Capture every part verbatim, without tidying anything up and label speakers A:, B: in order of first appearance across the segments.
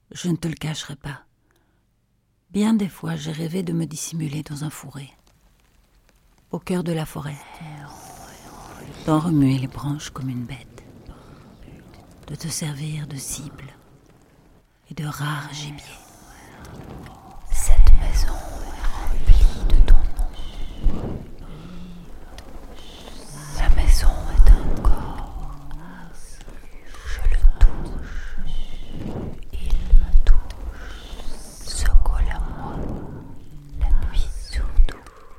A: Je ne te le cacherai pas. Bien des fois, j'ai rêvé de me dissimuler dans un fourré, au cœur de la forêt, d'en remuer les branches comme une bête, de te servir de cible et de rare gibier.
B: Cette maison est remplie de ton nom. La maison est un corps. Je le touche. Il me touche. Se colle à moi. La nuit surtout.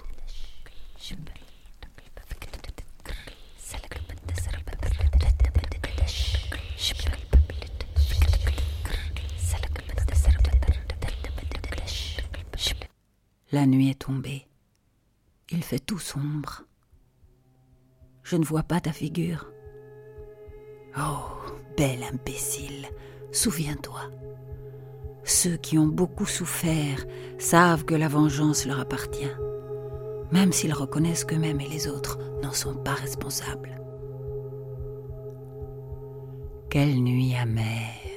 A: La nuit est tombée. Il fait tout sombre. Je ne vois pas ta figure. Oh, bel imbécile, souviens-toi. Ceux qui ont beaucoup souffert savent que la vengeance leur appartient, même s'ils reconnaissent qu'eux-mêmes et les autres n'en sont pas responsables. Quelle nuit amère!